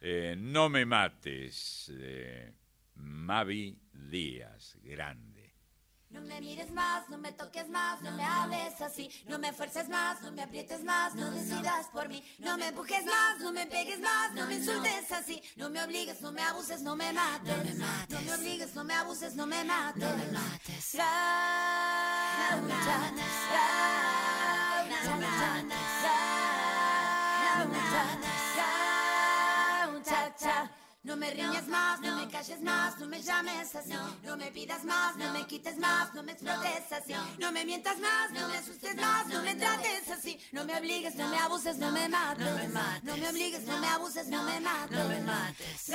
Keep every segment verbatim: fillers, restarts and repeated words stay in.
Eh, no me mates, eh, Mavi Díaz, grande. No me mires más, no me toques más, no me hables así, no me fuerces más, no me aprietes más, no decidas por mí, no me empujes más, no me pegues más, no me insultes así, no me obligues, no me abuses, no me mates, no me mates, no me obligues, no me abuses, no me mates, no me mates. No me riñas más, no me calles más, no me llames así, no me pidas más, no me quites más, no me explotes así, no me mientas más, no me asustes más, no me trates así, no me obligues, no me abuses, no me mates, no me mates, no me obligues, no me abuses, no me mates, no me mates.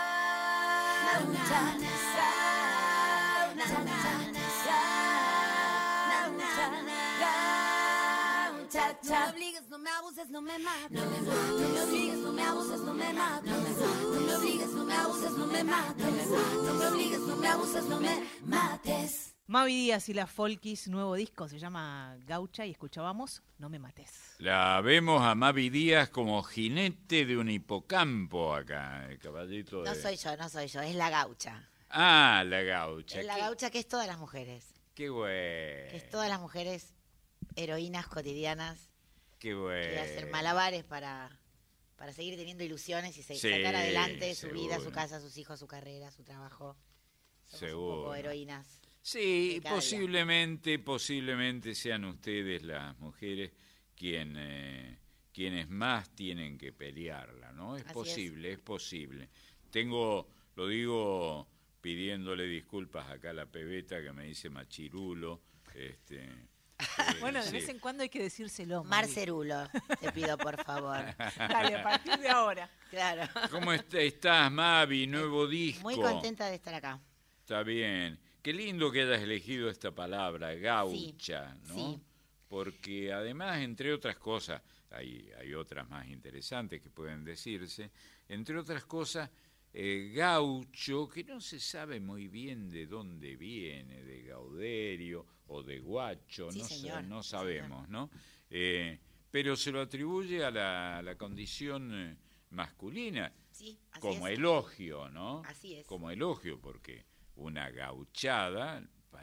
No me obligues, no me abuses, no me mates. No me obligues, no me abuses, no me mates. No me obligues, no me abuses, no me mates. No me obligues, no me abuses, no me mates. Mavi Díaz y la Folkis, nuevo disco, se llama Gaucha y escuchábamos No me mates. La vemos a Mavi Díaz como jinete de un hipocampo acá, el caballito de... No soy yo, no soy yo, es la gaucha. Ah, la gaucha. Es la ¿Qué? gaucha que es todas las mujeres. Qué güey. Que es todas las mujeres heroínas cotidianas. Qué güey. Que hacer malabares para, para seguir teniendo ilusiones y se, Sí, sacar adelante su seguro. vida, su casa, sus hijos, su carrera, su trabajo. Somos Seguro. un poco heroínas. Sí, cada posiblemente, día. posiblemente sean ustedes las mujeres quien, eh, quienes más tienen que pelearla, ¿no? Es Así posible, es. es posible. Tengo, lo digo pidiéndole disculpas acá a la pebeta que me dice machirulo, este... Eh, Bueno, de sí. vez en cuando hay que decírselo. Mavi. Marcerulo, te pido por favor. Dale, a partir de ahora. Claro. ¿Cómo está, estás, Mavi? Nuevo disco. Muy contenta de estar acá. Está bien. Qué lindo que hayas elegido esta palabra, gaucha, Sí, ¿no? sí. Porque además, entre otras cosas, hay, hay otras más interesantes que pueden decirse, entre otras cosas, eh, gaucho, que no se sabe muy bien de dónde viene, de Gauderio o de guacho, Sí, no, señor, sé, no sí, sabemos, señor. ¿no? Eh, pero se lo atribuye a la, a la condición eh, masculina, Sí, así como es. elogio, ¿no? Así es. Como elogio, porque una gauchada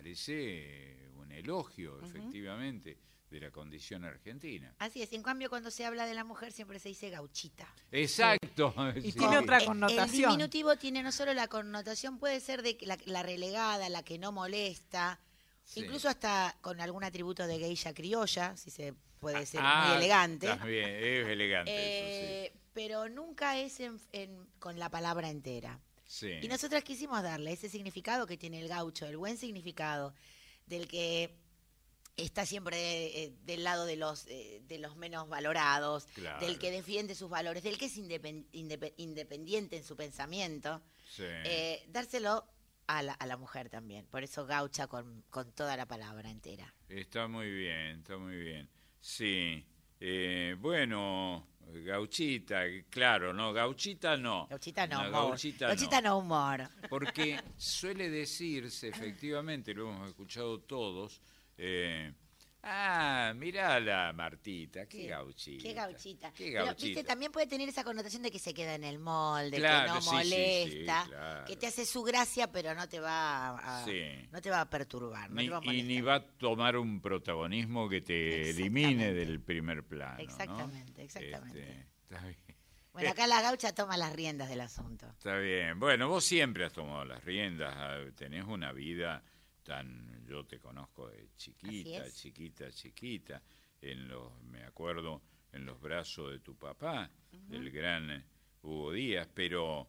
parece un elogio, uh-huh. efectivamente, de la condición argentina. Así es, en cambio cuando se habla de la mujer siempre se dice gauchita. Exacto. Y sí. tiene otra El- connotación. El diminutivo tiene no solo la connotación, puede ser de la, la relegada, la que no molesta, Sí. incluso hasta con algún atributo de geisha criolla, si se puede ser Ah, muy elegante. También, es elegante Eh, eso, pero nunca es en- en- con la palabra entera. sí. Sí. Y nosotras quisimos darle ese significado que tiene el gaucho, el buen significado, del que está siempre eh, del lado de los eh, de los menos valorados, Claro. del que defiende sus valores, del que es independ- indep- independiente en su pensamiento, Sí. eh, dárselo a la, a la mujer también. Por eso gaucha con, con toda la palabra entera. Está muy bien, está muy bien. Sí. Eh, bueno, gauchita, claro, no, gauchita no. Gauchita no, Una humor. gauchita Gauchita no. no humor. Porque suele decirse, efectivamente, lo hemos escuchado todos, eh, ah, mirala, Martita, qué Sí, gauchita. Qué gauchita. Qué Pero, gauchita. viste, también puede tener esa connotación de que se queda en el molde, Claro, que no sí, sí, molesta, sí, claro. que te hace su gracia, pero no te va a, Sí. no te va a perturbar, no Ni- te va a y molestar. ni va a tomar un protagonismo que te elimine del primer plano. ¿no? Exactamente, exactamente. Este, está bien. Bueno, acá la gaucha toma las riendas del asunto. Está bien. Bueno, vos siempre has tomado las riendas, ah, tenés una vida tan... Yo te conozco de chiquita, Así es. chiquita, chiquita. En los, me acuerdo en los brazos de tu papá, uh-huh. del gran eh, Hugo Díaz, pero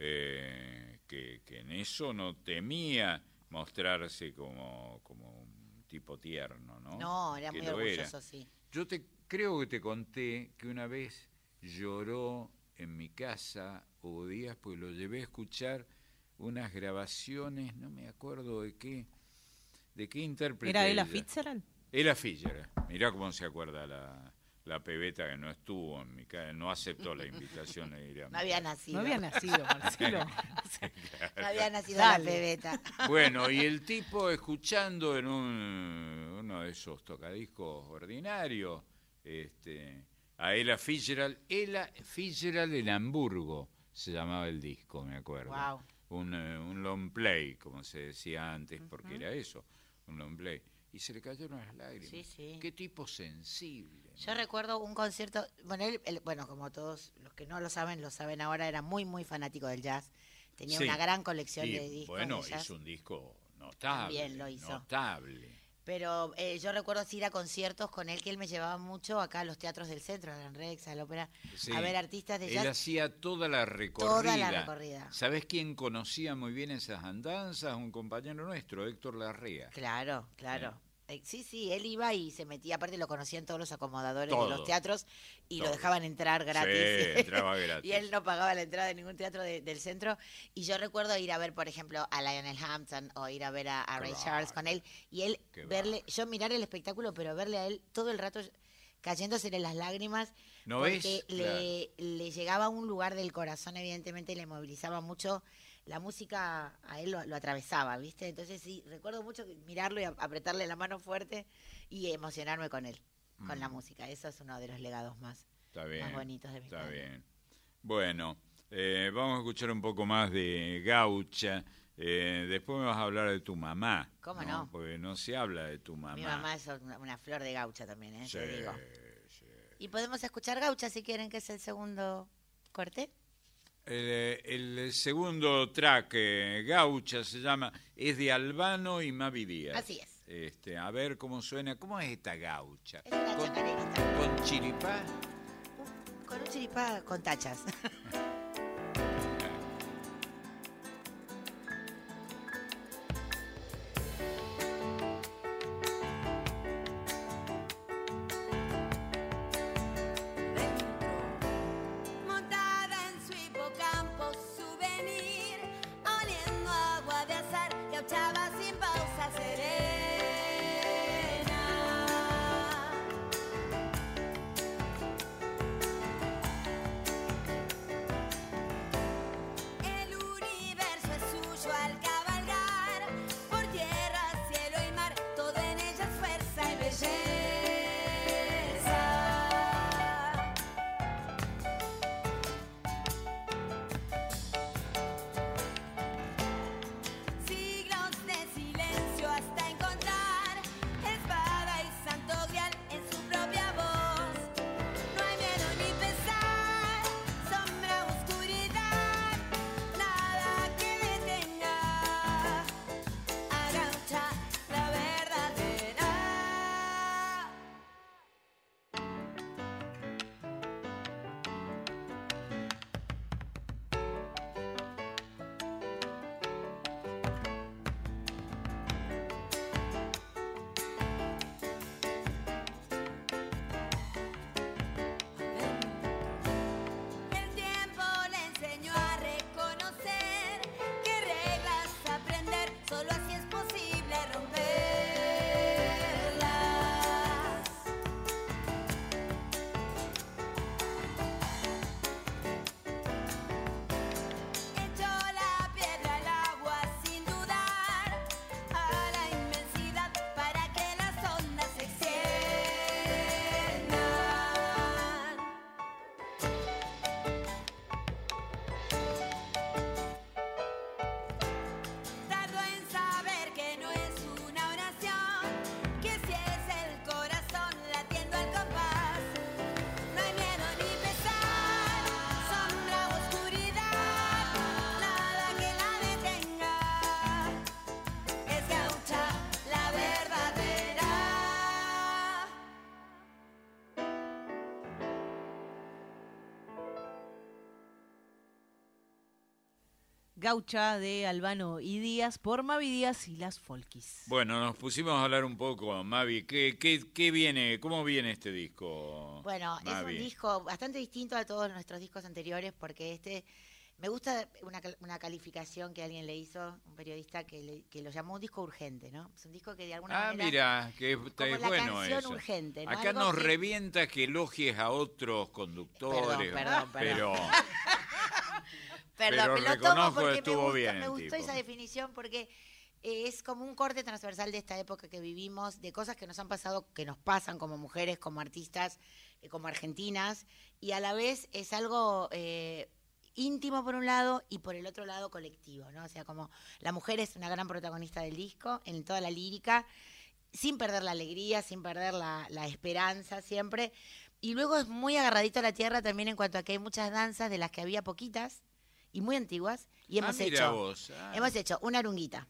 eh, que, que en eso no temía mostrarse como, como un tipo tierno, ¿no? No, era Que muy lo orgulloso, sí. Yo te creo que te conté que una vez lloró en mi casa Hugo Díaz, pues lo llevé a escuchar unas grabaciones, no me acuerdo de qué, de qué intérprete. ¿Era Ella ella. Fitzgerald? Ella Fitzgerald. Mirá cómo se acuerda la, la pebeta que no estuvo en mi casa, no aceptó la invitación de ir a mi No había casa. nacido. No había nacido, Marcelo. Sí, claro. No había nacido Dale. la pebeta. Bueno, y el tipo escuchando en un, uno de esos tocadiscos ordinarios, este, a Ella Fitzgerald, Ella Fitzgerald en Hamburgo se llamaba el disco, me acuerdo. Wow. Un, eh, un long play, como se decía antes, Ujú. porque era eso, un long play. Y se le cayeron las lágrimas. Sí, sí. Qué tipo sensible. Yo ¿no? recuerdo un concierto, bueno, él, él- bueno, como todos los que no lo saben, lo saben ahora, era muy, muy fanático del jazz. Tenía Sí. una gran colección Sí, de discos bueno, de jazz. hizo un disco notable. También lo hizo. Notable. Pero eh, yo recuerdo ir a conciertos con él, que él me llevaba mucho acá a los teatros del centro, al Gran Rex, al Ópera, Sí. a ver artistas de Él jazz. hacía toda la recorrida. Toda la recorrida. ¿Sabés quién conocía muy bien esas andanzas? Un compañero nuestro, Héctor Larrea. Claro, claro. Eh, Sí, sí, él iba y se metía, aparte lo conocían todos los acomodadores de Todo. los teatros y Todo. lo dejaban entrar gratis. Sí, entraba gratis. Y él no pagaba la entrada de ningún teatro de- del centro. Y yo recuerdo ir a ver, por ejemplo, a Lionel Hampton o ir a ver a, a Ray Qué Charles con él. Y él Qué verle, yo mirar el espectáculo, pero verle a él todo el rato cayéndosele las lágrimas. ¿No porque ves? le, le llegaba a un lugar del corazón, evidentemente, le movilizaba mucho. La música a él lo, lo atravesaba, ¿viste? Entonces sí, recuerdo mucho mirarlo y a- apretarle la mano fuerte y emocionarme con él, con Mm. la música. Eso es uno de los legados más, Está bien. más bonitos de mi Está padre. bien. Bueno, eh, vamos a escuchar un poco más de Gaucha. Eh, después me vas a hablar de tu mamá. ¿Cómo no? Porque no se habla de tu mamá. Mi mamá es una, una flor de gaucha también, ¿eh? Sí, Te digo. sí. Y podemos escuchar gaucha si quieren, que es el segundo corte. El, el segundo track, eh, Gaucha, se llama, es de Albano y Mavi Díaz. Así es. Este, a ver cómo suena. ¿Cómo es esta gaucha? Es una ¿Con, chacarerita. con chiripá? Con un chiripá con tachas. Montada en su hipocampo souvenir, oliendo agua de azar, gauchaba sin pausa serena. El universo es suyo al cabalgar, por tierra, cielo y mar, todo en ella es fuerza y belleza. Siglos de silencio hasta encontrar espada y santo grial en su propia voz. No hay miedo ni pesar, sombra, oscuridad, nada que detenga a Gaucha, la verdadera. El tiempo le enseñó a reconocer qué reglas aprender, solo así es posible romperlas. Echó la piedra al agua sin dudar, a la inmensidad para que las ondas se extiendan. Tardó en saber que no es una oración, que si es el corazón latiendo al compás. No hay miedo ni pesar, sombra o oscuridad, nada que la detenga. Es Gaucha, la verdadera. Gaucha de Albano y Díaz por Mavi Díaz y las Folkis. Bueno, nos pusimos a hablar un poco, Mavi. ¿Qué, qué, qué viene? ¿Cómo viene este disco? Bueno, es Mavi? un disco bastante distinto a todos nuestros discos anteriores porque este, me gusta una, cal- una calificación que alguien le hizo, un periodista que, le- que lo llamó un disco urgente, ¿no? Es un disco que de alguna Ah, manera... mira, que está como la bueno canción eso. urgente, ¿no? Acá Algo nos que- revienta que elogies a otros conductores. Perdón, perdón, Pero Perdón, Pero me lo tomo reconozco porque que estuvo me, gusta, bien me el gustó tipo. esa definición porque eh, es como un corte transversal de esta época que vivimos, de cosas que nos han pasado, que nos pasan como mujeres, como artistas, eh, como argentinas, y a la vez es algo eh, íntimo por un lado y por el otro lado colectivo, ¿no? O sea, como la mujer es una gran protagonista del disco, en toda la lírica, sin perder la alegría, sin perder la, la esperanza siempre. Y luego es muy agarradito a la tierra también en cuanto a que hay muchas danzas de las que había poquitas y muy antiguas. Y hemos Ah, mira hecho vos, ah. hemos hecho una arunguita.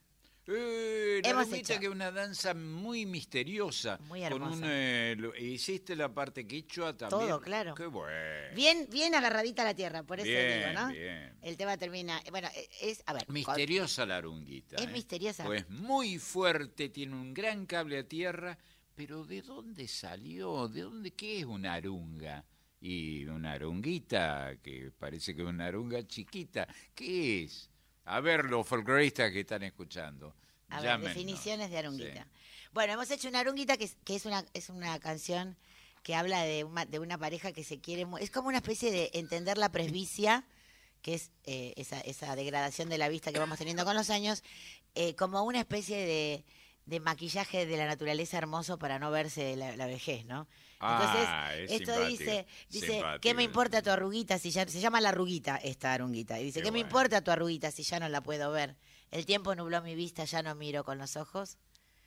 Eh, la Hemos arunguita, hecho- que es una danza muy misteriosa. Muy Con hermosa. un, eh, lo- hiciste la parte quichua también. Todo, claro. Qué bueno. Bien, bien agarradita a la tierra, por eso Bien, digo, ¿no? bien. El tema termina, bueno, e- es, a ver, con- Misteriosa la arunguita. Es ¿eh? misteriosa. Pues muy fuerte, tiene un gran cable a tierra, pero ¿de dónde salió? ¿De dónde? ¿Qué es una arunga? Y una arunguita, que parece que es una arunga chiquita. ¿Qué es? A ver, los folcloristas que están escuchando. A ver, llámennos. definiciones de arunguita. Sí. Bueno, hemos hecho una arunguita que, es, que es, una, es una canción que habla de una, de una pareja que se quiere... mu- Es como una especie de entender la presbicia, que es eh, esa, esa degradación de la vista que vamos teniendo con los años, eh, como una especie de, de maquillaje de la naturaleza hermoso para no verse la, la vejez, ¿no? Entonces, Ah, es esto simpático, dice, dice, simpático. ¿qué me importa tu arruguita si ya... Se llama la arruguita esta arunguita. Y dice, Qué ¿qué me bueno. importa tu arruguita si ya no la puedo ver? El tiempo nubló mi vista, ya no miro con los ojos.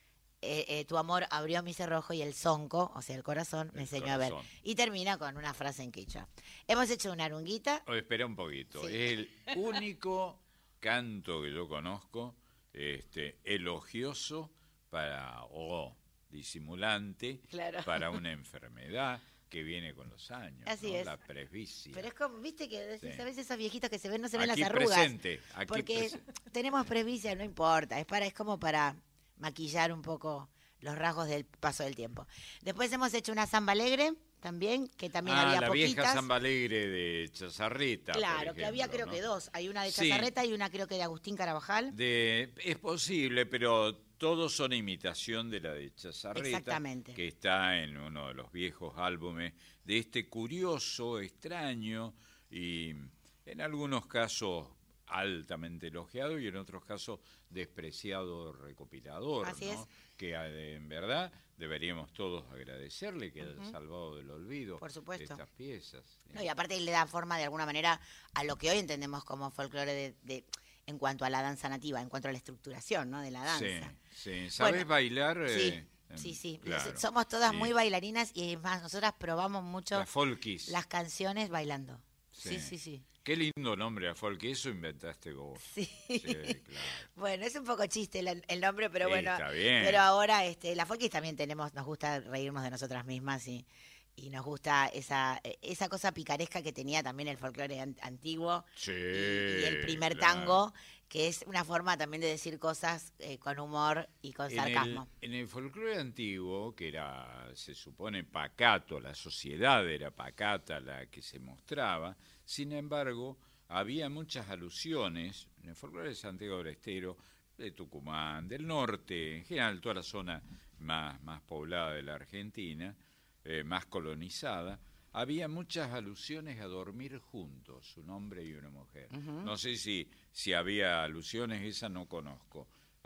Eh, eh, tu amor abrió mi cerrojo y el zonco, o sea, el corazón, me El enseñó a ver. corazón. Y termina con una frase en quichua. Hemos hecho una arunguita. Oh, espera un poquito. Sí. Es el único canto que yo conozco, este, elogioso para, o disimulante, Claro. para una enfermedad que viene con los años. Así ¿no? es. La presbicia. Pero es como, viste que decís, Sí. a veces esos viejitos que se ven, no se ven Aquí las arrugas. presente, aquí porque presente. tenemos presbicia, no importa. Es para, es como para maquillar un poco los rasgos del paso del tiempo. Después hemos hecho una samba alegre también, que también Ah, había la poquitas. vieja samba alegre de Chazarrita. Claro, por que había ejemplo, creo ¿no? que dos. Hay una de Sí. Chazarreta y una creo que de Agustín Carabajal. De, es posible, pero todos son imitación de la de Chazarreta, Exactamente. que está en uno de los viejos álbumes de este curioso, extraño y en algunos casos altamente elogiado y en otros casos despreciado recopilador, Así ¿no? es. Que eh, en verdad deberíamos todos agradecerle que haya salvado del olvido Por supuesto. estas piezas. ¿sí? No, y aparte le da forma de alguna manera a lo que hoy entendemos como folclore de, de- en cuanto a la danza nativa, en cuanto a la estructuración, ¿no? De la danza. Sí, sí. ¿Sabes Bueno, bailar? Sí, eh, sí, sí. claro. Somos todas Sí. muy bailarinas y es más, nosotras probamos mucho La folkis. las canciones bailando. Sí, Sí. sí, sí. Qué lindo nombre a folk, eso inventaste vos. Sí. Sí, claro. Bueno, es un poco chiste el, el nombre, pero Sí, bueno. está bien. Pero ahora, este, la folkis también tenemos, nos gusta reírnos de nosotras mismas y, y nos gusta esa, esa cosa picaresca que tenía también el folclore an- antiguo Sí, y, y el primer claro. tango, que es una forma también de decir cosas eh, con humor y con En sarcasmo. el, en el folclore antiguo, que era, se supone, pacato, la sociedad era pacata la que se mostraba, sin embargo, había muchas alusiones, en el folclore de Santiago del Estero, de Tucumán, del norte, en general toda la zona más, más poblada de la Argentina, eh, más colonizada, había muchas alusiones a dormir juntos, un hombre y una mujer. No sé si, si había alusiones, esa no conozco,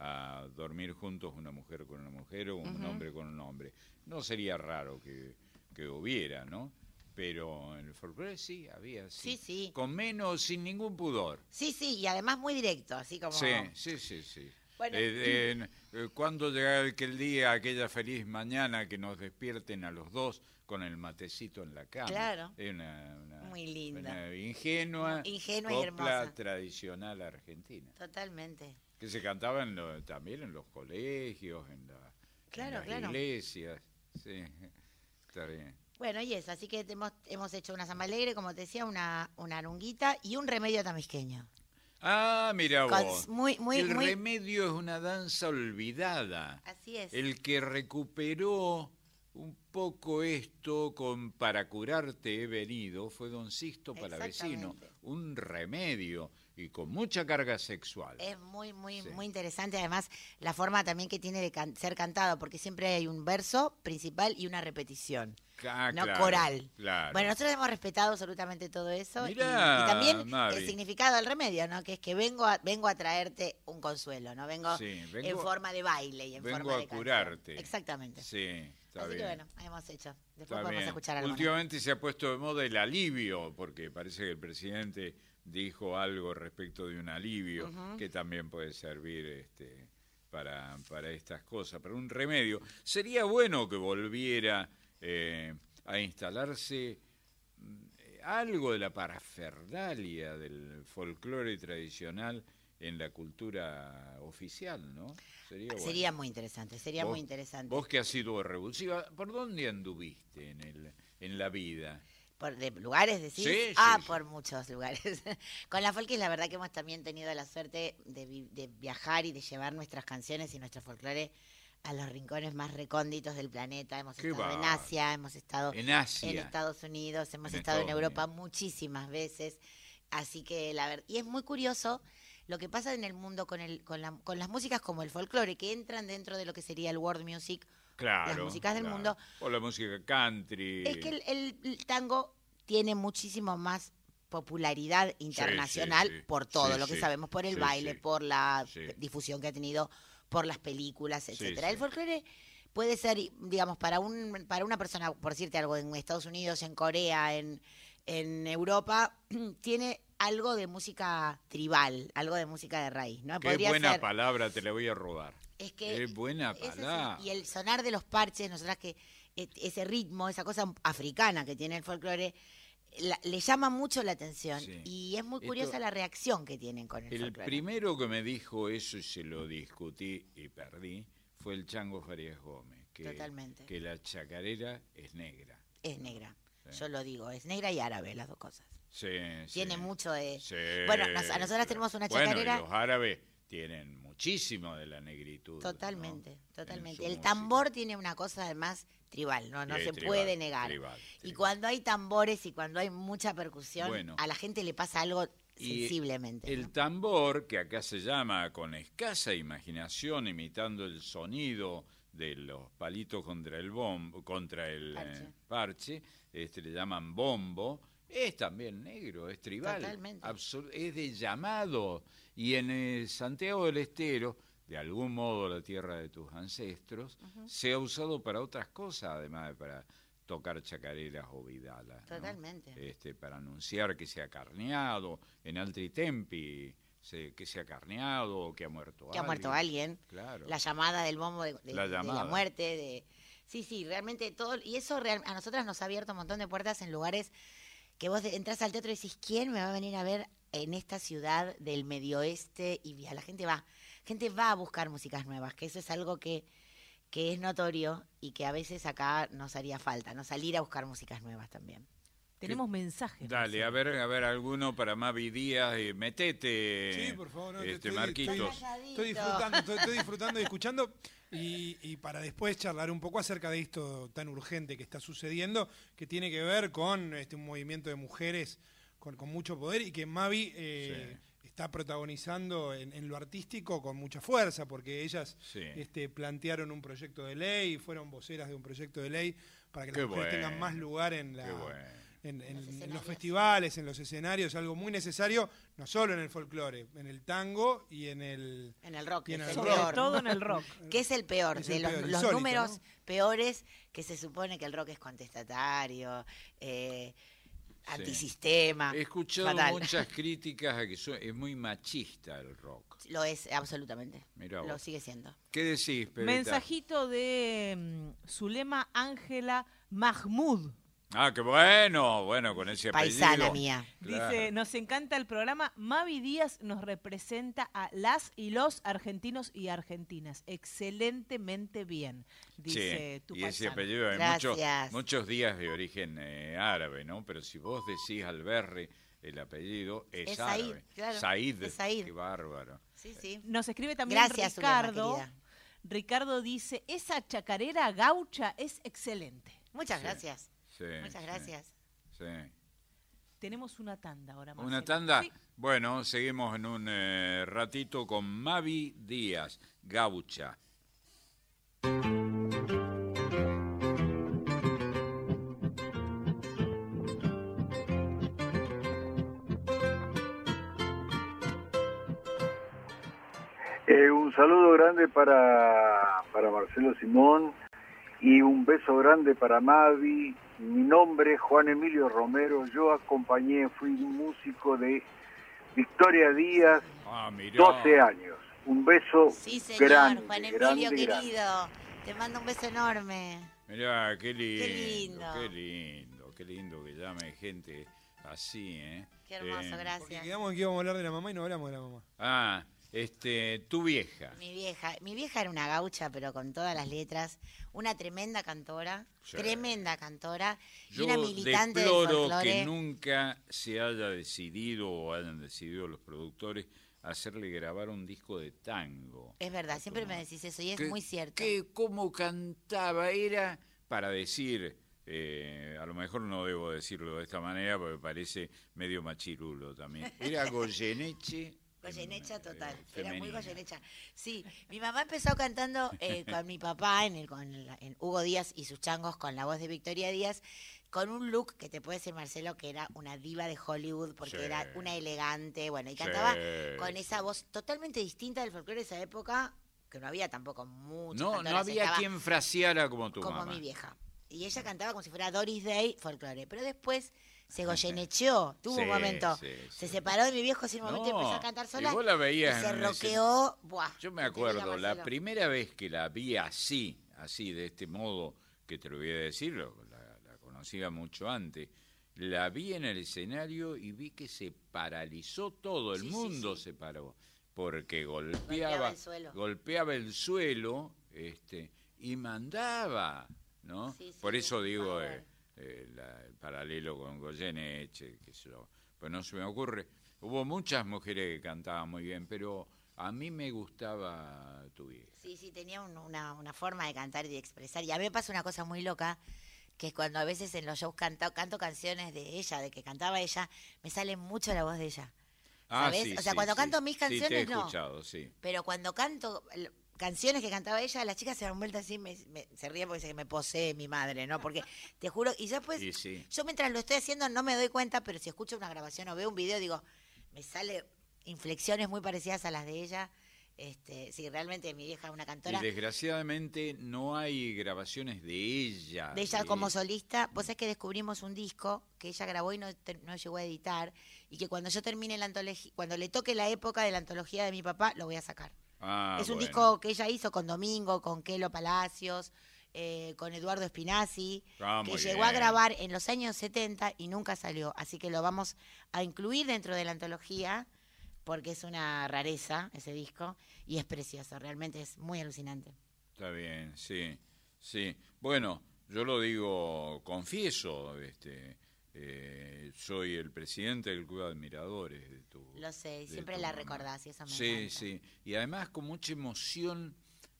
a dormir juntos una mujer con una mujer o un hombre con un hombre. No sería raro que, que hubiera, ¿no? Pero en el folclore sí, había, sí. Sí, sí. Con menos, sin ningún pudor. Sí, sí, y además muy directo, así como... Sí, sí, sí, sí. Bueno. Eh, eh, eh, ¿Cuándo llegará aquel día, aquella feliz mañana que nos despierten a los dos con el matecito en la cama? Claro. Es una, una- Muy linda. una ingenua, Ingenua y copla hermosa. tradicional argentina, Totalmente. que se cantaba en lo- también en los colegios, en, la- en Claro, las claro. iglesias. Sí, está bien. Bueno, y eso, así que hemos, hemos hecho una samba alegre, como te decía, una, una arunguita y un remedio tamisqueño. Ah, mira Con- vos. muy, muy, el muy- remedio es una danza olvidada. Así es. El que recuperó un poco esto con Para curarte he venido fue Don Sixto Palavecino, Exactamente. un remedio y con mucha carga sexual. Es muy, muy, Sí. muy interesante. Además, la forma también que tiene de can- ser cantado, porque siempre hay un verso principal y una repetición. Ah, no claro, coral. claro. Bueno, nosotros hemos respetado absolutamente todo eso. y- Mirá, y, también Mavi. el significado del remedio, ¿no? Que es que vengo a, vengo a traerte un consuelo, ¿no? Vengo, Sí, vengo- en forma de baile y en vengo forma a de canción. curarte. Exactamente. Sí, está Así bien. que bueno, hemos hecho. Después Está podemos bien. escuchar algo. Últimamente se ha puesto de moda el alivio, porque parece que el presidente dijo algo respecto de un alivio, Ujú. que también puede servir este, para, para estas cosas, para un remedio. Sería bueno que volviera eh, a instalarse algo de la parafernalia del folclore tradicional en la cultura oficial, ¿no? Sería, bueno. Sería muy interesante, sería Vos- muy interesante. Vos que has sido revulsiva, ¿por dónde anduviste en, el, en la vida? ¿Por de lugares decís? Sí, sí, ah, sí. por muchos lugares. Con la Folkis la verdad que hemos también tenido la suerte de, vi- de viajar y de llevar nuestras canciones y nuestro folclore a los rincones más recónditos del planeta. Hemos Qué estado en bárbaro. Asia, hemos estado En Asia. en Estados Unidos, hemos En estado en Estados Europa Unidos. muchísimas veces. Así que la verdad, y es muy curioso lo que pasa en el mundo con el con, la, con las músicas como el folclore, que entran dentro de lo que sería el world music. Claro. las músicas del claro. mundo. O la música country. Es que el, el- el tango tiene muchísimo más popularidad internacional sí, sí. por todo Sí, lo que sí. sabemos, por el Sí, baile, sí. por la Sí. difusión que ha tenido, por las películas, etcétera. sí. El folclore puede ser, digamos, para un para una persona, por decirte algo, en Estados Unidos, en Corea, en, en Europa, tiene algo de música tribal, algo de música de raíz, ¿no? Qué Podría buena ser, palabra, te la voy a robar. es que Qué buena es así. palabra. Y el sonar de los parches, nosotras que e- ese ritmo, esa cosa africana que tiene el folclore, la- le llama mucho la atención. Sí. Y es muy Esto- curiosa la reacción que tienen con el, El folclore. primero que me dijo eso y se lo discutí y perdí fue el Chango Farías Gómez, que, Totalmente. que la chacarera es negra. Es negra. Sí. Yo lo digo, es negra y árabe, las dos cosas. Sí, Tiene sí. mucho de... Sí, Bueno, nos- a nosotras tenemos una bueno, y chacarera- los árabes tienen muchísimo de la negritud. Totalmente, ¿no? En totalmente. su El música. tambor tiene una cosa además tribal, no, no Sí, se tribal, puede negar. tribal, Y tribal. cuando hay tambores y cuando hay mucha percusión, Bueno. a la gente le pasa algo Y sensiblemente. El ¿no? tambor, que acá se llama con escasa imaginación, imitando el sonido de los palitos contra el bombo, contra el Parche. eh, parche, este, le llaman bombo, es también negro, es tribal, Totalmente. absol- es de llamado. Y en eh, Santiago del Estero, de algún modo la tierra de tus ancestros, se ha usado para otras cosas, además de para tocar chacareras o vidalas, ¿no? Totalmente. Este, para anunciar que se ha carneado, en Altri Tempi, se- que se ha carneado o que ha muerto Que ha muerto alguien. Claro. La llamada del bombo de, de- La de la llamada. muerte, de sí, sí, realmente todo, y eso real- a nosotras nos ha abierto un montón de puertas en lugares que vos de- entras al teatro y decís, ¿quién me va a venir a ver en esta ciudad del medio oeste? Y a la gente va, gente va a buscar músicas nuevas, que eso es algo que, que es notorio y que a veces acá nos haría falta, no salir a buscar músicas nuevas también. Tenemos mensajes. Dale, a ver, a ver, alguno para Mavi Díaz, eh, metete, Sí, por favor, no, te este, estoy- Marquitos. Estoy, estoy disfrutando, estoy, estoy disfrutando y escuchando. Y, y para después charlar un poco acerca de esto tan urgente que está sucediendo, que tiene que ver con este, un movimiento de mujeres con, con mucho poder y que Mavi eh, está protagonizando en, en lo artístico con mucha fuerza, porque ellas Sí. este, plantearon un proyecto de ley, fueron voceras de un proyecto de ley para que las Qué mujeres tengan bueno, más lugar en la... Qué bueno. en, en- los en los escenarios. festivales, en los escenarios, algo muy necesario, no solo en el folclore, en el tango y en el... En el rock, Y en es el el rock. Sobre peor. todo en el rock. ¿Qué es el peor? Es de el los, peor, los insólito, números ¿no? peores, que se supone que el rock es contestatario, eh, Sí. antisistema. He escuchado fatal. muchas críticas a que so- es muy machista el rock. Lo es, absolutamente. Mirá Lo vos. sigue siendo. ¿Qué decís, Pebeta? Mensajito de mm, Zulema Ángela Mahmoud. Ah, qué bueno, bueno, con ese apellido. Paisana mía. Claro. Dice, nos encanta el programa. Mavi Díaz nos representa a las y los argentinos y argentinas. Excelentemente bien, dice Sí, tu y ese paisano. apellido hay muchos, Gracias. muchos días de origen eh, árabe, ¿no? Pero si vos decís Alberri, el apellido es, Es Said, árabe. claro, Said, es Said. qué bárbaro. Sí, sí. Nos escribe también Gracias, Zulema, Ricardo. querida. Ricardo dice, esa chacarera gaucha es excelente. Muchas Sí. gracias. Sí, Muchas sí, gracias. sí. Tenemos una tanda ahora más. ¿Una tanda? Bueno, seguimos en un eh, ratito con Mavi Díaz, gaucha. Eh, un saludo grande para, para Marcelo Simón y un beso grande para Mavi. Mi nombre es Juan Emilio Romero, yo acompañé, fui músico de Victoria Díaz, Ah, mirá. doce años. Un beso Sí, señor, grande, Juan Emilio, grande, querido. grande. Te mando un beso enorme. Mirá, qué lindo, Qué lindo. qué lindo, qué lindo que llame gente así, ¿eh? Qué hermoso, Eh, Porque gracias. quedamos que íbamos a hablar de la mamá y no hablamos de la mamá. Ah, este, tu vieja. Mi vieja, mi vieja era una gaucha, pero con todas las letras, una tremenda cantora, Sí. tremenda cantora y Yo una militante del deploro folclore. que nunca se haya decidido o hayan decidido los productores hacerle grabar un disco de tango. Es verdad, siempre me decís eso y es Que- muy cierto. Que cómo cantaba era para decir, eh, a lo mejor no debo decirlo de esta manera porque parece medio machirulo también. Era Goyeneche. Goyenecha en, total, eh, era muy femenina. Goyenecha. Sí, mi mamá empezó cantando eh, con mi papá en, el, con la- en Hugo Díaz y sus changos con la voz de Victoria Díaz, con un look que te puede decir Marcelo que era una diva de Hollywood porque Sí. era una elegante, bueno, y cantaba Sí. con esa voz totalmente distinta del folclore de esa época, que no había tampoco muchas No, no cantoras, había estaba quien fraseara como tu como mamá. mi vieja. Y ella cantaba como si fuera Doris Day folclore, pero después se goyenecheó, tuvo un Sí, momento, sí, se sí. separó de mi viejo sin un momento y No, empezó a cantar y sola. vos la veías y en se un roqueó, buah. Yo me te digo, acuerdo, la Marcelo. primera vez que la vi así, así, de este modo, que te lo voy a decir, lo- la, la conocía mucho antes, la vi en el escenario y vi que se paralizó todo, el Sí, sí, mundo sí. se paró, porque Golpeaba golpeaba, el suelo. golpeaba el suelo, este, y mandaba, ¿no? Sí, sí, Por eso digo power. eh, eh, la- el paralelo con Goyeneche, que yo, pues no se me ocurre. Hubo muchas mujeres que cantaban muy bien, pero a mí me gustaba tu vieja. Sí, sí, tenía un- una, una forma de cantar y de expresar. Y a mí me pasa una cosa muy loca, que es cuando a veces en los shows canto, canto canciones de ella, de que cantaba ella, me sale mucho la voz de ella. Ah, ¿Sabés? sí, O sea, sí, cuando sí. canto mis Sí, te he canciones, no. escuchado, sí. Pero cuando canto l- canciones que cantaba ella, las chicas se dan vuelta así, me, me- se ríen porque dice que me posee mi madre, ¿no? Porque te juro, y yo después, Y sí. yo mientras lo estoy haciendo no me doy cuenta, pero si escucho una grabación o veo un video, digo, me sale inflexiones muy parecidas a las de ella. Este, sí, realmente mi vieja es una cantora. Y desgraciadamente no hay grabaciones de ella. De ella como solista, vos sabés que descubrimos un disco que ella grabó y no, ter- no llegó a editar, y que cuando yo termine la antología, cuando le toque la época de la antología de mi papá, lo voy a sacar. Ah, es un bueno. disco que ella hizo con Domingo, con Kelo Palacios, eh, con Eduardo Espinazzi, Ah, que muy llegó a bien. grabar en los años setenta y nunca salió. Así que lo vamos a incluir dentro de la antología, porque es una rareza ese disco, y es precioso, realmente es muy alucinante. Está bien, sí, sí. Bueno, yo lo digo, confieso, este, eh, soy el presidente del Club de Admiradores de tu. Lo sé, y de siempre tu la mamá. recordás y eso me Sí, encanta. sí. Y además con mucha emoción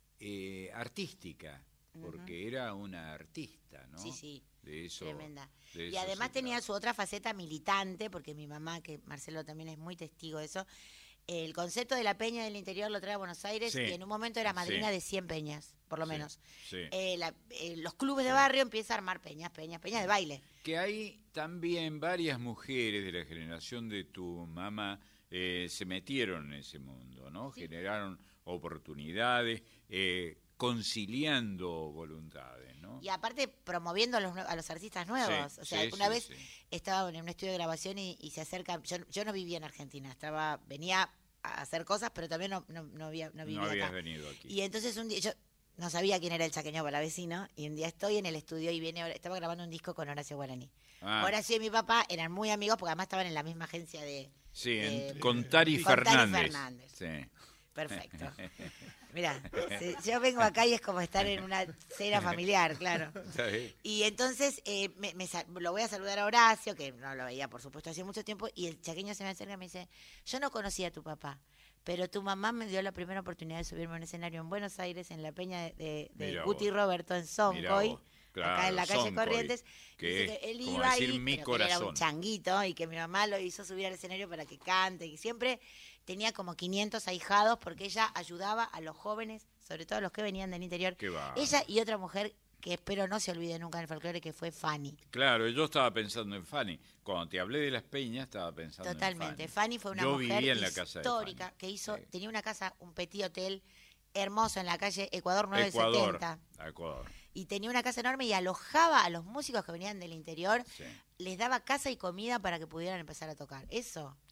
eh, artística, porque era una artista, ¿no? Sí, sí, De eso. tremenda. de Y eso además se tenía trata. su otra faceta militante, porque mi mamá, que Marcelo también es muy testigo de eso, el concepto de la peña del interior lo trae a Buenos Aires Sí. y en un momento era madrina Sí. de cien peñas, por lo Sí, menos. sí. Eh, la- eh, los clubes de barrio empiezan a armar peñas, peñas, peñas de baile. Que hay también varias mujeres de la generación de tu mamá eh, se metieron en ese mundo, ¿no? Generaron oportunidades, eh, conciliando voluntades, ¿no? Y aparte promoviendo a los, nue- a los artistas nuevos. Sí, o sea, sí, una sí, vez sí. estaba en un estudio de grabación y, y se acerca, yo, yo no vivía en Argentina, estaba venía a hacer cosas, pero también no, no, no, había, no vivía No habías acá. venido aquí. Y entonces un día, yo no sabía quién era el chaqueño vecino, y un día estoy en el estudio y viene, estaba grabando un disco con Horacio Guaraní. Ah, Horacio y mi papá eran muy amigos porque además estaban en la misma agencia de... sí, de- en- con Tari con Tari Fernández. Fernández. Sí. Perfecto. Mira, yo vengo acá y es como estar en una cena familiar, claro. Está bien. Y entonces eh, me, me sa- lo voy a saludar a Horacio, que no lo veía, por supuesto, hace mucho tiempo, y el chaqueño se me acerca y me dice, yo no conocía a tu papá, pero tu mamá me dio la primera oportunidad de subirme a un escenario en Buenos Aires, en la peña de, de, de Mirá Guti vos. Roberto, en Mirá Soncoy, vos. acá en la Claro, calle Soncoy, Corrientes. que Dice es que él como iba decir ahí, mi pero que él era un corazón. changuito, y que mi mamá lo hizo subir al escenario para que cante, y siempre tenía como quinientos ahijados, porque ella ayudaba a los jóvenes, sobre todo a los que venían del interior. Qué va. Ella y otra mujer que espero no se olvide nunca en el folclore, que fue Fanny. Claro, yo estaba pensando en Fanny. Cuando te hablé de las peñas, estaba pensando Totalmente. en Fanny. Fanny fue una Yo mujer vivía en la casa de histórica Fanny. que hizo, Sí. tenía una casa, un petit hotel hermoso en la calle Ecuador nueve Ecuador. setenta. Ecuador. Y tenía una casa enorme y alojaba a los músicos que venían del interior, Sí. les daba casa y comida para que pudieran empezar a tocar. Eso.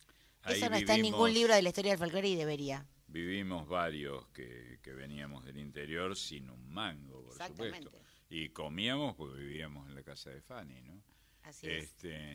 Ahí Eso no está en ningún vivimos- libro de la historia del folclore y debería. Vivimos varios que, que veníamos del interior sin un mango, por Exactamente. supuesto. Y comíamos porque vivíamos en la casa de Fanny, ¿no? Así es. Este,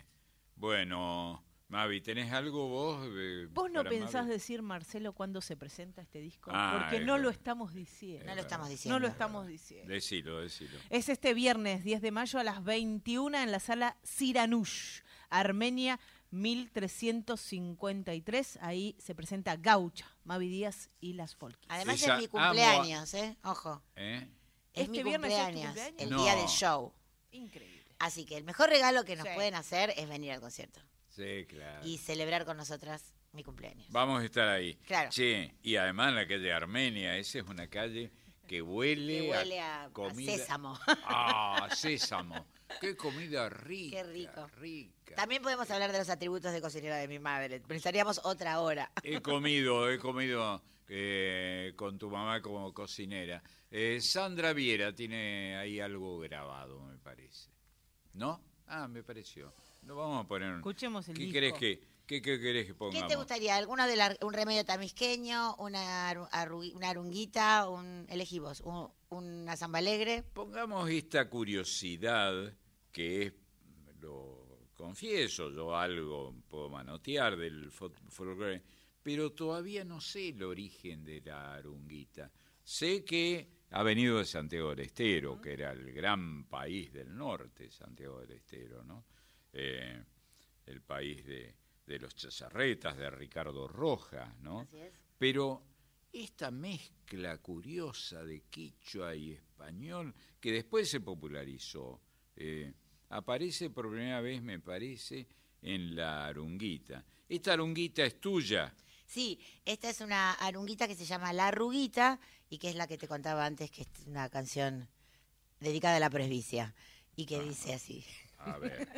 bueno, Mavi, ¿tenés algo vos? eh, ¿Vos no para pensás Mavi? decir, Marcelo, cuándo se presenta este disco? Ah, Porque es no lo verdad. estamos diciendo. No lo estamos No diciendo. lo estamos diciendo. Decilo, decilo. Es este viernes diez de mayo a las veintiuna en la sala Siranush, Armenia mil trescientos cincuenta y tres. Ahí se presenta Gaucha, Mavi Díaz y las Folkis. Además Ella es mi amo a- cumpleaños, ¿eh? Ojo. ¿Eh? Es ¿Este mi viernes es tu cumpleaños, cumpleaños? el No. día del show. Increíble. Así que el mejor regalo que nos Sí. pueden hacer es venir al concierto Sí, claro. y celebrar con nosotras mi cumpleaños. Vamos a estar ahí. Claro. Che, y además la calle Armenia, esa es una calle que huele, Que huele a, a comida. sésamo. Ah, sésamo. Qué comida rica. Qué rico. Rica. También podemos hablar de los atributos de cocinera de mi madre. Pensaríamos otra hora. He comido, he comido eh, con tu mamá como cocinera. Eh, Sandra Viera tiene ahí algo grabado, me parece. ¿No? Ah, me pareció. Lo vamos a poner. Escuchemos el ¿Qué disco. querés que, qué, qué querés que ¿Qué pongamos? te gustaría? ¿Alguno de la- un remedio tamisqueño? ¿Una, arru- arru- una arunguita? Un, elegí vos. Un, ¿Una samba alegre? Pongamos esta curiosidad que es, lo confieso, yo algo puedo manotear del fol- folclore, pero todavía no sé el origen de la arunguita. Sé que ha venido de Santiago del Estero, que era el gran país del norte, Santiago del Estero, ¿no? Eh, el país de, de los chazarretas, de Ricardo Rojas, ¿no? Así es. Pero esta mezcla curiosa de quichua y español, que después se popularizó, eh, aparece por primera vez, me parece, en la arunguita. Esta arunguita es tuya. Sí, esta es una arunguita que se llama La Arruguita y que es la que te contaba antes, que es una canción dedicada a la presbicia y que dice así. A ver.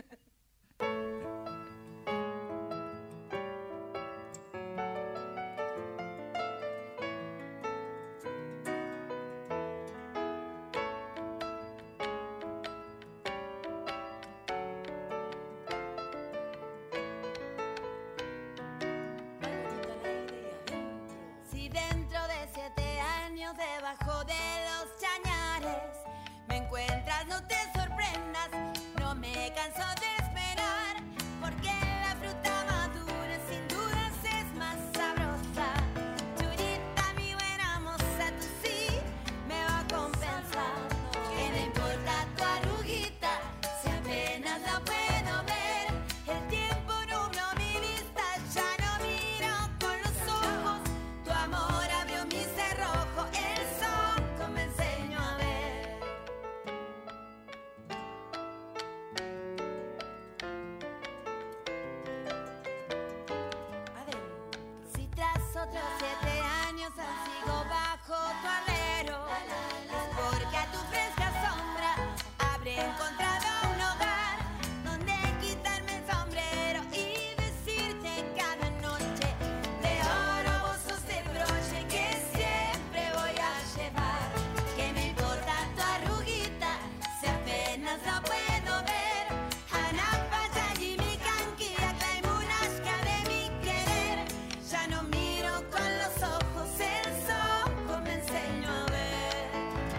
Si dentro de siete años debajo de los chañares me encuentras, no te sorprendas, no me canso de esperar, porque la fruta madura sin dudas es más sabrosa. Churita, mi buena moza, tú sí me va a compensar. Que no importa tu arruguita, si apenas la puedo ver, el tiempo nubló mi vista, ya no miro con los ojos. Tu amor abrió mi cerrojo, el sol me enseñó a ver. Si tras otros siete años aún sigo bajo tu alero, es porque a tu fresca sombra habré encontrado un hogar donde quitarme el sombrero y decirte cada noche: de oro vos sos el broche que siempre voy a llevar. Que me importa tu arruguita si apenas la puedo ver. Anapaya y mi canquilla, Claymunashka de mi querer. Ya no miro con los ojos, el sol me enseñó a ver.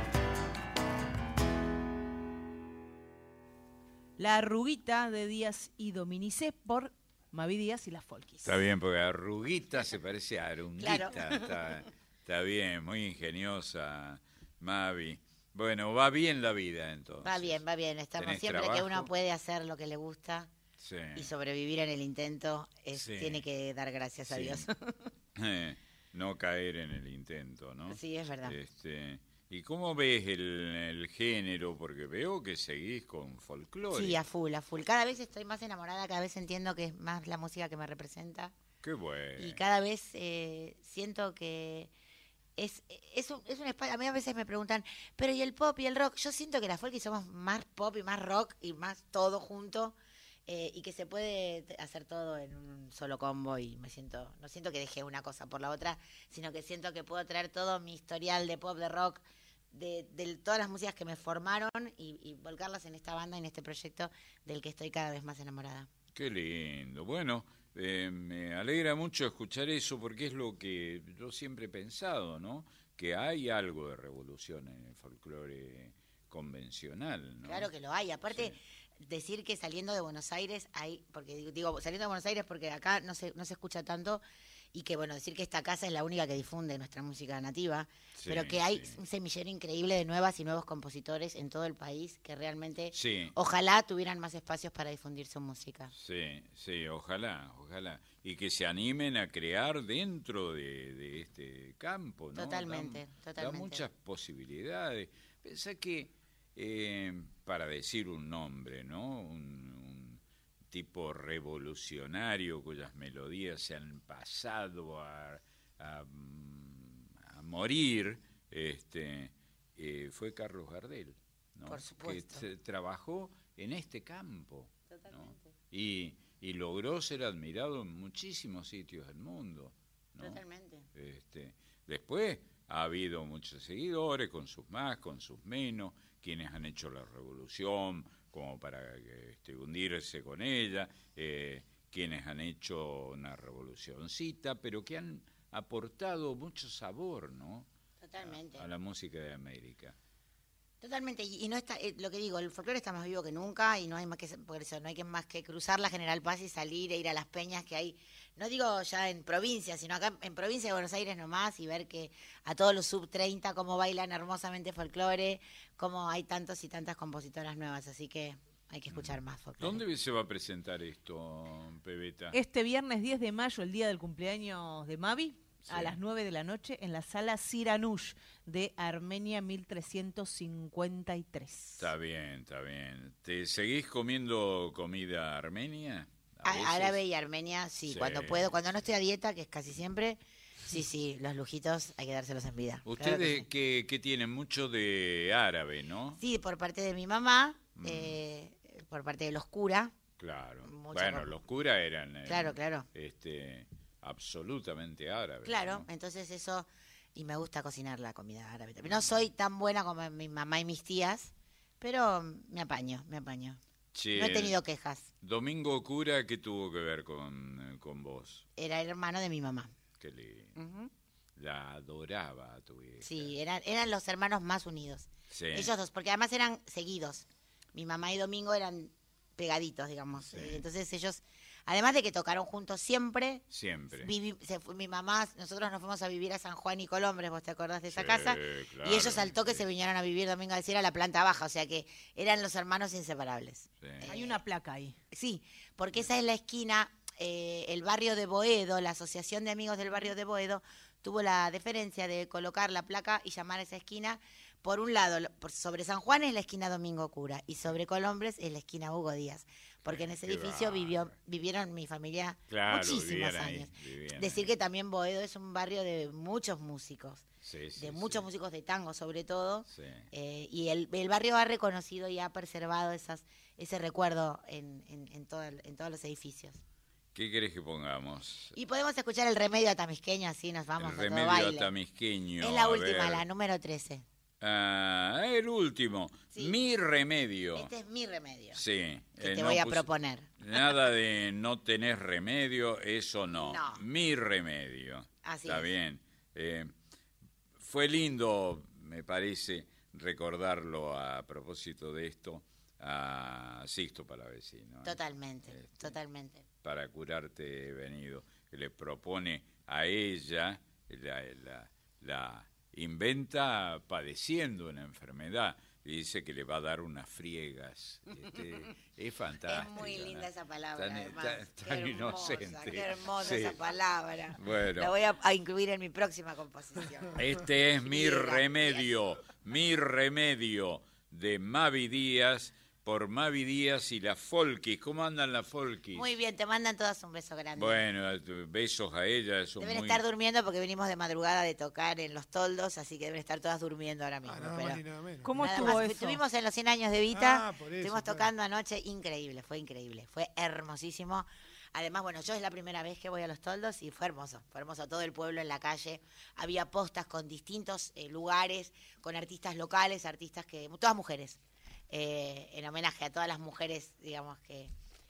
La Arruguita de Díaz y Dominicé por Mavi Díaz y las Folkis. Está bien, porque arruguita se parece a arunguita. Claro. Está, está bien, muy ingeniosa, Mavi. Bueno, va bien la vida entonces. Va bien, va bien. Estamos ¿Tenés siempre que trabajo? uno puede hacer lo que le gusta Sí. y sobrevivir en el intento, es, Sí. tiene que dar gracias a Sí. Dios. Eh, no caer en el intento, ¿no? Sí, es verdad. Este, ¿y cómo ves el, el género? Porque veo que seguís con folclore. Sí, a full, a full. Cada vez estoy más enamorada, cada vez entiendo que es más la música que me representa. Qué bueno. Y cada vez eh, siento que es, es, un, es un espacio. A mí a veces me preguntan, pero ¿y el pop y el rock? Yo siento que las folky somos más pop y más rock y más todo junto. Eh, y que se puede t- hacer todo en un solo combo y me siento, no siento que dejé una cosa por la otra, sino que siento que puedo traer todo mi historial de pop, de rock, de, de todas las músicas que me formaron y, y volcarlas en esta banda, en este proyecto del que estoy cada vez más enamorada. Qué lindo. Bueno, eh, me alegra mucho escuchar eso porque es lo que yo siempre he pensado, ¿no? Que hay algo de revolución en el folclore convencional, ¿no? Claro que lo hay. Aparte, Sí. decir que saliendo de Buenos Aires hay, porque digo, digo, saliendo de Buenos Aires porque acá no se, no se escucha tanto, y que bueno, decir que esta casa es la única que difunde nuestra música nativa, Sí, pero que hay sí. un semillero increíble de nuevas y nuevos compositores en todo el país que realmente Sí. ojalá tuvieran más espacios para difundir su música. Sí, sí, ojalá, ojalá. Y que se animen a crear dentro de, de este campo, ¿no? Totalmente, Da- totalmente. Da muchas posibilidades. Pensá que, eh, para decir un nombre, ¿no? Un, un tipo revolucionario cuyas melodías se han pasado a, a, a morir, este, eh, fue Carlos Gardel, ¿no? Por supuesto. Que t- trabajó en este campo, ¿no? Totalmente. Y, y logró ser admirado en muchísimos sitios del mundo, ¿no? Totalmente. Este, después ha habido muchos seguidores, con sus más, con sus menos, quienes han hecho la revolución como para este, hundirse con ella, eh, quienes han hecho una revolucioncita, pero que han aportado mucho sabor, ¿no? Totalmente. A, a la música de América. Totalmente, y y no está, eh, lo que digo, el folclore está más vivo que nunca y no hay más que, por eso, no hay que más que cruzar la General Paz y salir e ir a las peñas que hay, no digo ya en provincia, sino acá en provincia de Buenos Aires nomás, y ver que a todos los sub treinta cómo bailan hermosamente folclore, cómo hay tantos y tantas compositoras nuevas, así que hay que escuchar más folclore. ¿Dónde se va a presentar esto, Pebeta? Este viernes diez de mayo, el día del cumpleaños de Mavi, Sí. a las nueve de la noche, en la sala Siranush de Armenia mil trescientos cincuenta y tres. Está bien, está bien. ¿Te seguís comiendo comida armenia? A A- veces. Árabe y Armenia, sí, Sí, cuando puedo, cuando no sí. estoy a dieta, que es casi siempre, sí, sí, los lujitos hay que dárselos en vida. Claro que Ustedes sí. que, que tienen mucho de árabe, ¿no? Sí, por parte de mi mamá, Mm. eh, por parte de los curas. Claro. Mucho Bueno, com- los curas eran eh, Claro, claro. este, absolutamente árabes. Claro, ¿no? entonces eso, y me gusta cocinar la comida árabe también. No soy tan buena como mi mamá y mis tías, pero me apaño, me apaño. Che, No he tenido quejas. Domingo Cura, ¿qué tuvo que ver con, eh, con vos? Era el hermano de mi mamá. Que le, Ujú. la adoraba a tu hija. Sí, eran, eran los hermanos más unidos. Sí. Ellos dos, porque además eran seguidos. Mi mamá y Domingo eran pegaditos, digamos. Sí. Eh, Entonces ellos, además de que tocaron juntos siempre, Siempre. vivi- se fue- mi mamá, nosotros nos fuimos a vivir a San Juan y Colombres, vos te acordás de esa Sí, casa, claro, y ellos al toque sí. se vinieron a vivir Domingo a decir a la planta baja, o sea que eran los hermanos inseparables. Sí. Hay una placa ahí. Sí, porque esa es la esquina, eh, el barrio de Boedo, la Asociación de Amigos del Barrio de Boedo, tuvo la deferencia de colocar la placa y llamar a esa esquina. Por un lado, lo- por sobre San Juan es la esquina Domingo Cura y sobre Colombres es la esquina Hugo Díaz, porque en ese Qué edificio vivió, bárbaro. vivieron mi familia Claro, muchísimos vivían ahí, años. vivían Decir ahí. que también Boedo es un barrio de muchos músicos, Sí, sí, de sí. muchos músicos de tango sobre todo, Sí. eh, y el, el barrio ha reconocido y ha preservado esas, ese recuerdo en, en, en, todo el- en todos los edificios. ¿Qué querés que pongamos? Y podemos escuchar el remedio atamisqueño, así nos vamos El a todo remedio baile. atamisqueño. Es la a última, ver. la número trece. Ah, el último. Sí. Mi remedio. Este es mi remedio Sí. que eh, te no voy a puse- proponer. Nada de no tenés remedio, eso no. No. Mi remedio. Así Está es. bien. Eh, fue lindo, me parece, recordarlo a propósito de esto a Sixto Palavecino. ¿eh? Totalmente, Este, totalmente. Para curarte he venido, que le propone a ella, la, la, la inventa padeciendo una enfermedad, y dice que le va a dar unas friegas. Este, es fantástico. Es muy linda ¿no? esa palabra, Tan, además. tan- Qué tan hermosa, inocente. Qué hermosa Sí. esa palabra. Bueno. La voy a, a incluir en mi próxima composición. Este es mi Friegas, remedio, mi remedio de Mavi Díaz, por Mavi Díaz y las Folkis. ¿Cómo andan las Folkis? Muy bien, te mandan todas un beso grande. Bueno, besos a ellas. Son Deben muy... estar durmiendo porque venimos de madrugada de tocar en los toldos, así que deben estar todas durmiendo ahora mismo. Ah, nada pero más ni nada menos. ¿Cómo nada estuvo más. eso? Estuvimos en los cien años de Vita, Ah, por eso, estuvimos claro. tocando anoche, increíble, fue increíble, fue hermosísimo. Además, bueno, yo es la primera vez que voy a los toldos y fue hermoso, fue hermoso todo el pueblo en la calle, había postas con distintos eh, lugares, con artistas locales, artistas que, todas mujeres, eh, en homenaje a todas las mujeres, digamos, que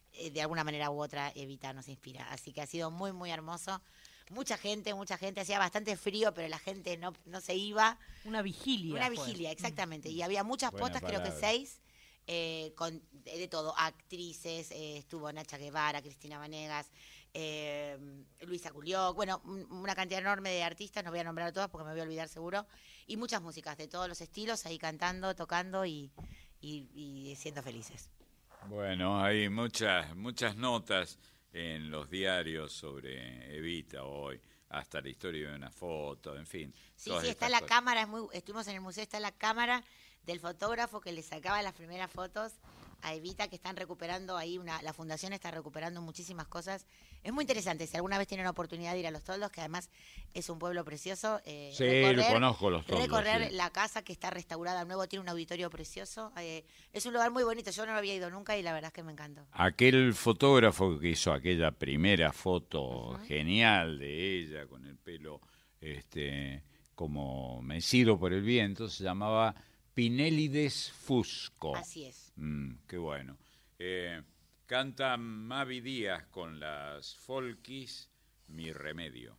eh, de alguna manera u otra Evita nos inspira. Así que ha sido muy, muy hermoso. Mucha gente, mucha gente, hacía bastante frío, pero la gente no, no se iba. Una vigilia. Una fue. vigilia, exactamente. Y había muchas Buena potas, creo que palabra. seis, eh, con de, de todo, actrices, eh, estuvo Nacha Guevara, Cristina Vanegas, eh, Luisa Culioc, bueno, un- una cantidad enorme de artistas, no voy a nombrar a todas porque me voy a olvidar seguro, y muchas músicas de todos los estilos, ahí cantando, tocando y, y, y siendo felices. Bueno, hay muchas, muchas notas en los diarios sobre Evita hoy, hasta la historia de una foto, en fin. Sí, todas sí, está estas la cosas. cámara, es muy, estuvimos en el museo, está la cámara del fotógrafo que le sacaba las primeras fotos a Evita, que están recuperando ahí, una, la fundación está recuperando muchísimas cosas. Es muy interesante, si alguna vez tienen la oportunidad de ir a Los Toldos, que además es un pueblo precioso. Eh, Sí, lo conozco, Los Toldos, Recorrer sí. la casa que está restaurada nuevo, tiene un auditorio precioso. Eh, es un lugar muy bonito, yo no lo había ido nunca y la verdad es que me encantó. Aquel fotógrafo que hizo aquella primera foto genial de ella con el pelo este como mecido por el viento se llamaba Pinélides Fusco. Así es. Mm, qué bueno. Eh, canta Mavi Díaz con las Folkis, Mi Remedio.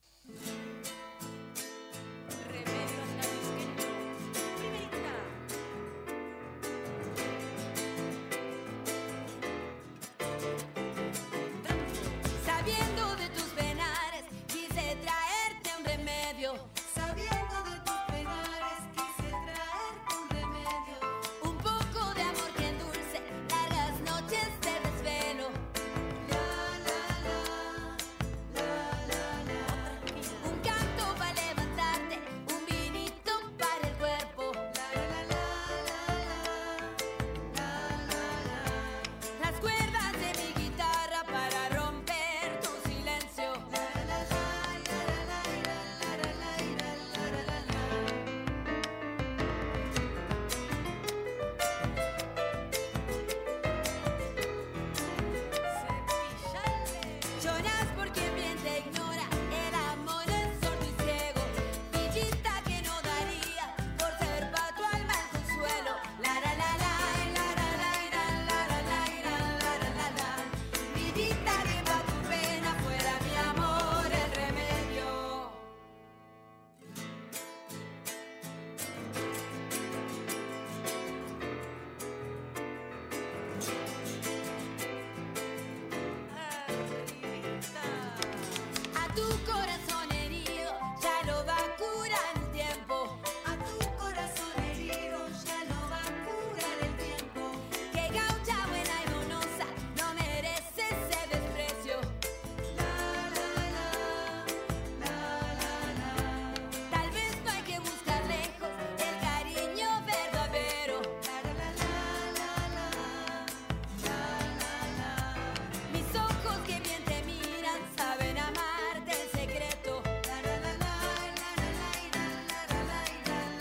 Sabiendo de tus penares, quise traerte un remedio. Sabiendo de tus penares, quise traerte un remedio. Un poco de amor que endulce largas noches de desvelo. La, la, la, la, la, la. Un canto para levantarte, un vinito para el cuerpo. La, la, la, la, la, la, la, la. Las cuerdas de mi guitarra para romper tu silencio. La, la, la, la, la, la, la, la, la, la, la, la, la. Lloras porque bien te ignora, el amor es sordo y ciego. Villita que no daría por ser pa' tu alma el consuelo. La la la la, la la la la la la la la la la la. Villita que pa' tu pena fuera mi amor el remedio. A tu corazón herido ya lo va a curar el tiempo. A tu corazón herido ya lo va a curar el tiempo. Que gaucha buena y donosa no merece ese desprecio. La la la, la la la. Tal vez no hay que buscar lejos el cariño verdadero. La la la la la, la la la. Mis ojos que bien te miran saben amarte en secreto. La la la la, la la la, la la la,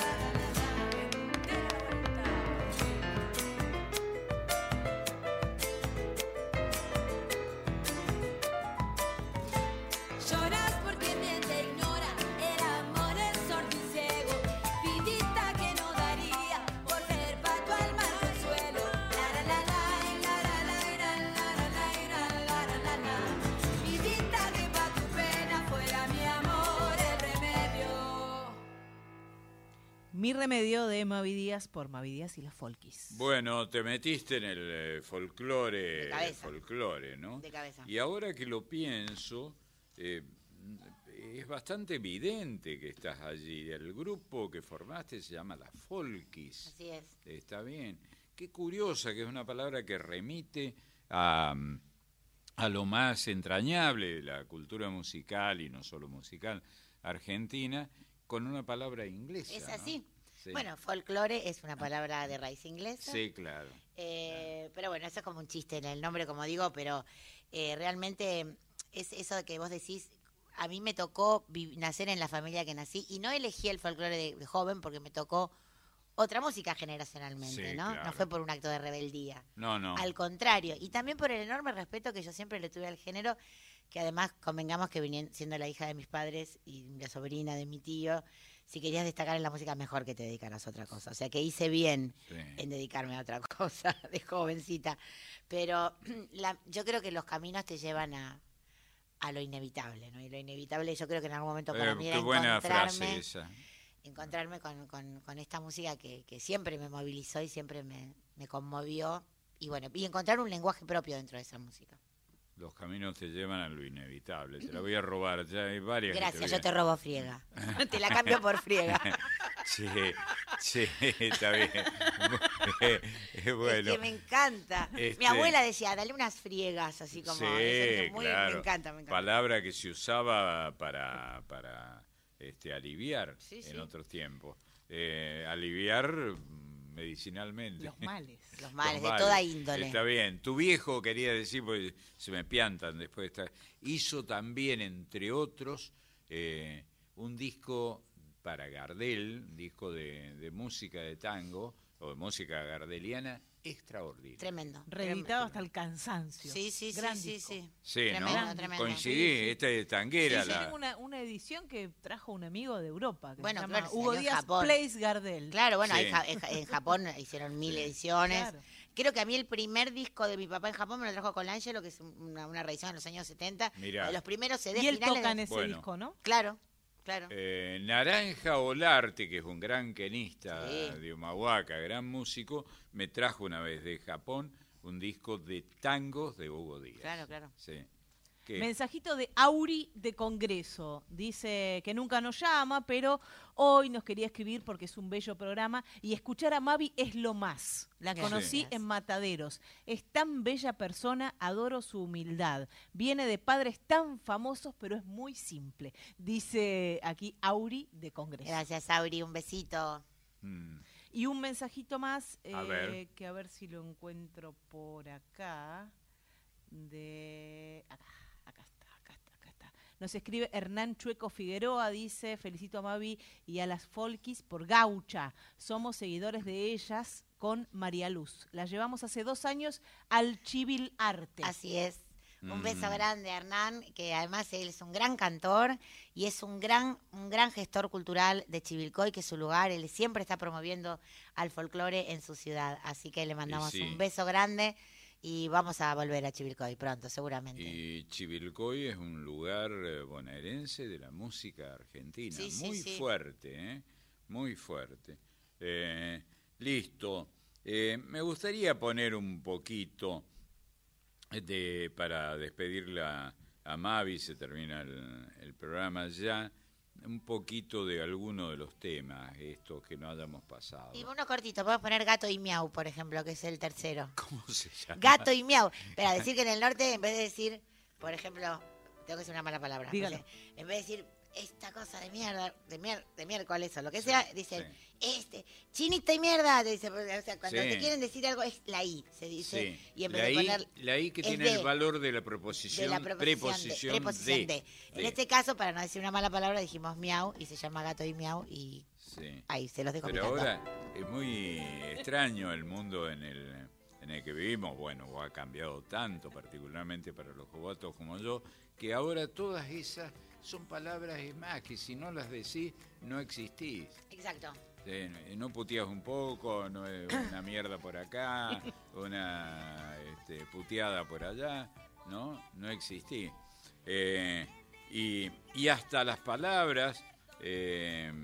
Lloras porque bien te ignora, el amor es sordo y ciego. Vidita que no daría por ser pa' tu alma el consuelo. La la la la, la la la la la la la la la la. Vidita que pa' tu pena fuera mi amor el remedio. Mi remedio de Mavi Díaz por Mavi Díaz y las Folkis. Bueno, te metiste en el eh, folclore, De cabeza. folclore, ¿no? De cabeza. Y ahora que lo pienso, eh, es bastante evidente que estás allí. El grupo que formaste se llama Las Folkis. Así es. Está bien. Qué curiosa que es una palabra que remite a, a lo más entrañable de la cultura musical, y no solo musical, argentina, con una palabra inglesa. Es ¿no? así. Sí. Bueno, folclore es una palabra de raíz inglesa. Sí, claro. Eh, pero bueno, eso es como un chiste en el nombre, como digo, pero eh, realmente es eso de que vos decís, a mí me tocó vi- nacer en la familia que nací y no elegí el folclore de, de joven porque me tocó otra música generacionalmente, Sí, ¿no? claro. No fue por un acto de rebeldía. No, no. Al contrario, y también por el enorme respeto que yo siempre le tuve al género, que además convengamos que vinien- siendo la hija de mis padres y la sobrina de mi tío, si querías destacar en la música, mejor que te dedicaras a otra cosa. O sea, que hice bien Sí. en dedicarme a otra cosa de jovencita. Pero la- yo creo que los caminos te llevan a, a lo inevitable, ¿no? Y lo inevitable yo creo que en algún momento para Eh, mí qué era buena encontrarme, frase esa. encontrarme con, con, con esta música que, que siempre me movilizó y siempre me, me conmovió. Y bueno, y encontrar un lenguaje propio dentro de esa música. Los caminos te llevan a lo inevitable. Te la voy a robar, ya hay varias. que Gracias, voy yo a- te robo friega. Te la cambio por friega. Sí, sí, está bien. Es bueno. Es que me encanta. Este- Mi abuela decía, dale unas friegas, así como. Sí, eso es muy- claro. Me encanta, me encanta. Palabra que se usaba para, para este, aliviar Sí, en sí. otros tiempos. Eh, aliviar mm, medicinalmente. Los males. Los males, Los de toda índole. Está bien. Tu viejo, quería decir, porque se me piantan después de estar, hizo también, entre otros, eh, un disco para Gardel, un disco de, de música de tango, o de música gardeliana, extraordinario. Tremendo. Reeditado tremendo. hasta el cansancio. Sí, sí, sí, Gran sí, disco. sí. Sí, Tremendo, ¿no? tremendo. Coincidí, Sí, sí. esta es tanguera. Sí, la- tengo una, una edición que trajo un amigo de Europa, que Bueno, se llama claro, Hugo salió en Díaz Japón. Plays Gardel. Claro, bueno, Sí. ahí ja- en Ja- en Japón hicieron mil Sí. ediciones. Claro. Creo que a mí el primer disco de mi papá en Japón me lo trajo Colangelo, que es una, una reedición en los años setenta. Mirá. De los primeros C Ds Y él finales toca de- en ese Bueno. disco, ¿no? Claro, claro. Eh, Naranja Olarte, que es un gran quenista Sí. de Humahuaca, gran músico, me trajo una vez de Japón un disco de tangos de Hugo Díaz. Claro, claro. Sí. ¿Qué? Mensajito de Auri de Congreso. Dice que nunca nos llama, pero hoy nos quería escribir porque es un bello programa y escuchar a Mavi es lo más. La Gracias. conocí en Mataderos. Es tan bella persona, adoro su humildad. Viene de padres tan famosos, pero es muy simple. Dice aquí Auri de Congreso. Gracias, Auri, un besito. Mm. Y un mensajito más, A eh, ver. que a ver si lo encuentro por acá. De acá, acá está, acá está, acá está. Nos escribe Hernán Chueco Figueroa, dice, felicito a Mavi y a las Folkis por Gaucha. Somos seguidores de ellas con María Luz. Las llevamos hace dos años al Chivil Arte. Así es. Un Mm. beso grande a Hernán, que además él es un gran cantor y es un gran, un gran gestor cultural de Chivilcoy, que es su lugar. Él siempre está promoviendo al folclore en su ciudad. Así que le mandamos sí. un beso grande y vamos a volver a Chivilcoy pronto, seguramente. Y Chivilcoy es un lugar eh, bonaerense de la música argentina, Sí, sí, muy sí. fuerte, ¿eh? Muy fuerte. Eh, listo. Eh, me gustaría poner un poquito de para despedirla a Mavi, se termina el, el programa ya, un poquito de alguno de los temas, estos que no hayamos pasado. Y uno cortito, podemos poner Gato y Miau, por ejemplo, que es el tercero. ¿Cómo se llama? Gato y Miau. Espera, decir que en el norte, en vez de decir, por ejemplo, tengo que decir una mala palabra. Dígalo. no sé, en vez de decir esta cosa de mierda, de, mier de miércoles o lo que sea, dicen, este, chinita y mierda, te dice, o sea, cuando Sí. te quieren decir algo es la I, se dice, Sí, y en vez la, de I, poner la I que es tiene de- el valor de la preposición, de la preposición, preposición, de, preposición de. En de. este caso, para no decir una mala palabra, dijimos miau y se llama Gato y Miau y Sí. ahí se los dejo Pero picando. ahora es muy extraño el mundo en el, en el que vivimos. Bueno, o ha cambiado tanto, particularmente para los jovatos como yo, que ahora todas esas son palabras, es más, que si no las decís, no existís. Exacto. Sí, no puteas un poco, no es una mierda por acá, una este, puteada por allá, ¿no? No existí. Eh, y, y hasta las palabras eh,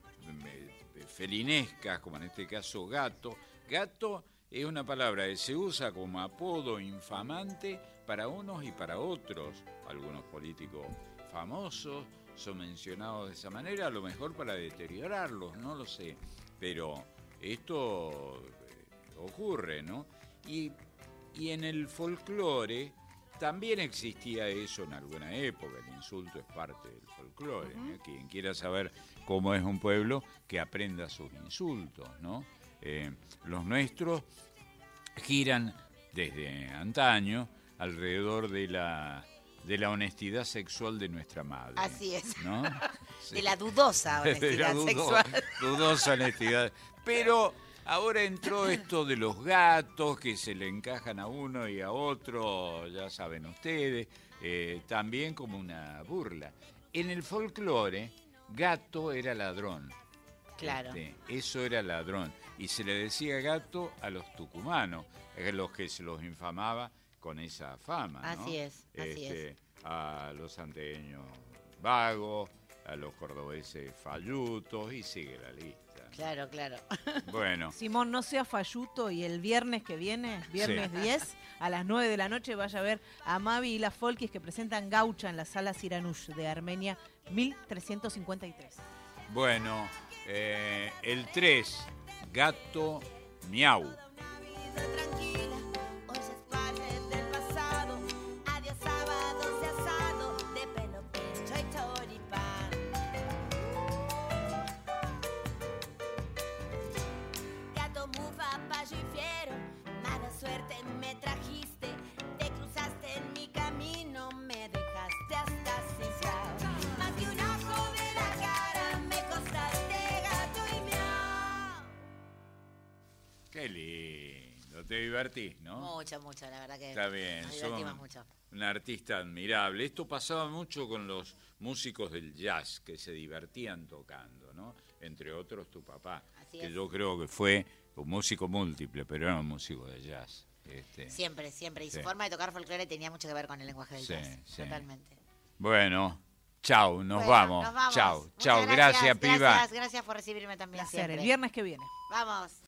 felinescas, como en este caso gato. Gato es una palabra que se usa como apodo infamante para unos y para otros. Algunos políticos famosos son mencionados de esa manera, a lo mejor para deteriorarlos, no lo sé. Pero esto eh, ocurre, ¿no? Y, y en el folclore también existía eso en alguna época. El insulto es parte del folclore. ¿eh? Quien quiera saber cómo es un pueblo, que aprenda sus insultos, ¿no? Eh, los nuestros giran desde antaño alrededor de la, de la honestidad sexual de nuestra madre. Así es. ¿No? Sí. De la dudosa De honestidad la dudo- sexual. dudosa honestidad. Pero Ahora entró esto de los gatos que se le encajan a uno y a otro, ya saben ustedes, eh, también como una burla. En el folclore, gato era ladrón. Claro. Este, eso era ladrón. Y se le decía gato a los tucumanos, a los que se los infamaba con esa fama, ¿no? Así es, así Este, es. A los anteños vagos, a los cordobeses fallutos, y sigue la lista. Claro, claro. Bueno, Simón, no sea falluto y el viernes que viene, viernes Sí. diez, a las nueve de la noche, vaya a ver a Mavi y las Folkis que presentan Gaucha en la sala Siranush de Armenia mil trescientos cincuenta y tres. bueno, eh, el tres, gato miau. Tranquila, hoy es parte del pasado. Adiós sábados de asado, de pelo, pincho y choripán. Gato, mufa, payo y fiero, mala suerte me trajiste. Te cruzaste en mi camino, me dejaste hasta sin chao. Más que un ojo de la cara, me costaste gato y miau. Qué lindo, te divertís, ¿no? Mucho, mucho, la verdad que Está bien, nos son divertimos mucho. un artista admirable. Esto pasaba mucho con los músicos del jazz que se divertían tocando, ¿no? Entre otros tu papá, Así que es. yo creo que fue un músico múltiple, pero era un músico de jazz. Este. Siempre, siempre. Y Sí. su forma de tocar folclore tenía mucho que ver con el lenguaje del Sí, jazz. sí. Totalmente. Bueno, chau, nos, Bueno, vamos. nos vamos. Chau, Muchas chau, gracias, piba. Gracias, gracias por recibirme también Placer, siempre. el viernes que viene. Vamos.